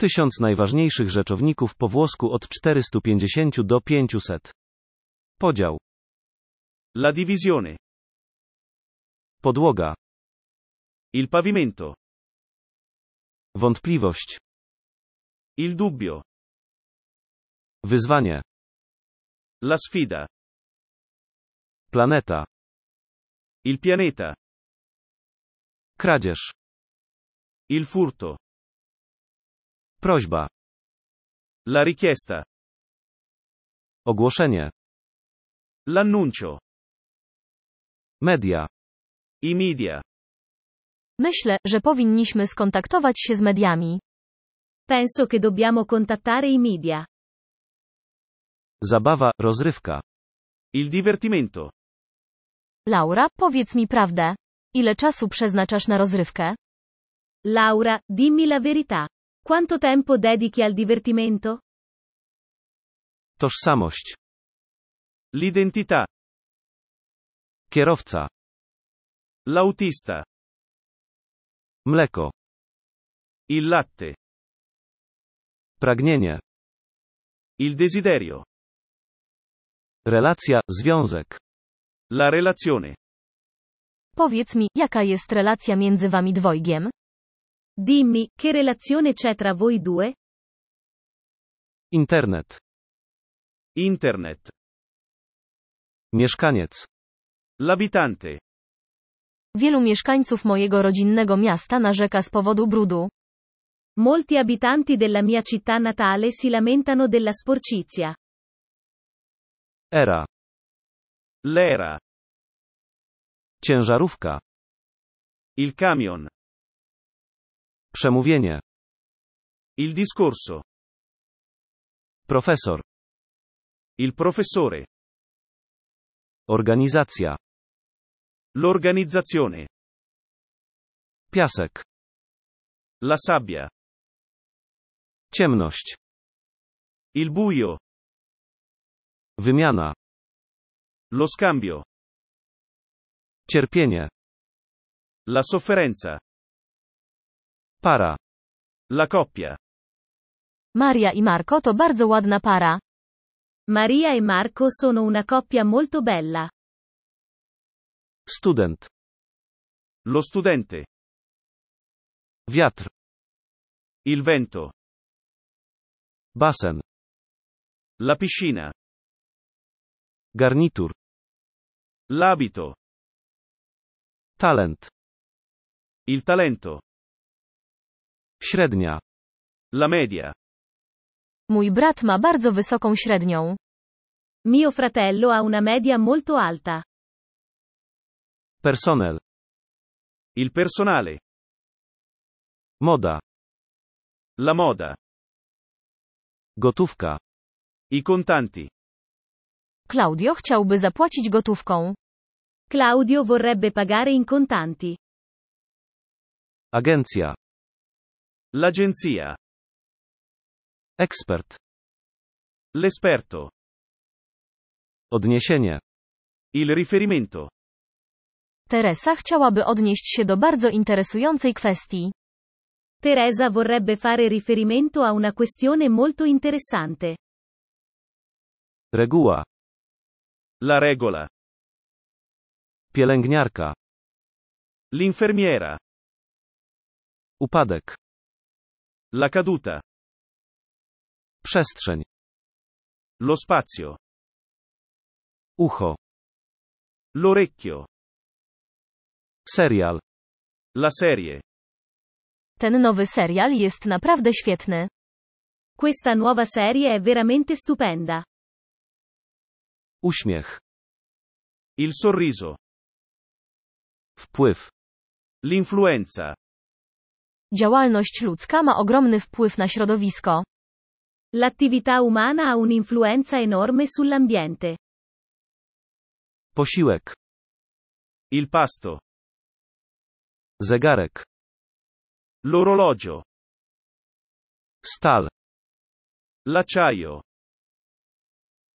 1000 najważniejszych rzeczowników po włosku od 450 do 500. Podział. La divisione. Podłoga. Il pavimento. Wątpliwość. Il dubbio. Wyzwanie. La sfida. Planeta. Il pianeta. Kradzież. Il furto. Prośba. La richiesta. Ogłoszenie. L'annuncio. Media. I media. Myślę, że powinniśmy skontaktować się z mediami. Penso che dobbiamo contattare i media. Zabawa, rozrywka. Il divertimento. Laura, powiedz mi prawdę. Ile czasu przeznaczasz na rozrywkę? Laura, dimmi la verità. Quanto tempo dedichi al divertimento? Tożsamość. L'identità. Kierowca. L'autista. Mleko. Il latte. Pragnienie. Il desiderio. Relacja, związek. La relazione. Powiedz mi, jaka jest relacja między wami dwojgiem? Dimmi, che relazione c'è tra voi due? Internet. Internet. Mieszkaniec. L'abitante. Wielu mieszkańców mojego rodzinnego miasta narzeka z powodu brudu. Molti abitanti della mia città natale si lamentano della sporcizia. Era. L'era. Ciężarówka. Il camion. Przemówienie. Il discorso. Profesor. Il professore. Organizacja. L'organizzazione. Piasek. La sabbia. Ciemność. Il buio. Wymiana. Lo scambio. Cierpienie. La sofferenza. Para. La coppia. Maria i Marco to bardzo ładna para. Maria e Marco sono una coppia molto bella. Student. Lo studente. Wiatr. Il vento. Basen. La piscina. Garnitur. L'abito. Talent. Il talento. Średnia. La media. Mój brat ma bardzo wysoką średnią. Mio fratello ha una media molto alta. Personel. Il personale. Moda. La moda. Gotówka. I contanti. Claudio chciałby zapłacić gotówką. Claudio vorrebbe pagare in contanti. Agencja. L'agenzia. Ekspert. L'esperto. Odniesienie. Il riferimento. Teresa chciałaby odnieść się do bardzo interesującej kwestii. Teresa vorrebbe fare riferimento a una questione molto interessante. Reguła. La regola. Pielęgniarka. L'infermiera. Upadek. La caduta. Przestrzeń. Lo spazio. Ucho. L'orecchio. Serial. La serie. Ten nowy serial jest naprawdę świetny. Questa nuova serie è veramente stupenda. Uśmiech. Il sorriso. Wpływ. L'influenza. Działalność ludzka ma ogromny wpływ na środowisko. L'attività umana ha un'influenza enorme sull'ambiente. Posiłek. Il pasto. Zegarek. L'orologio. Stal. L'acciaio.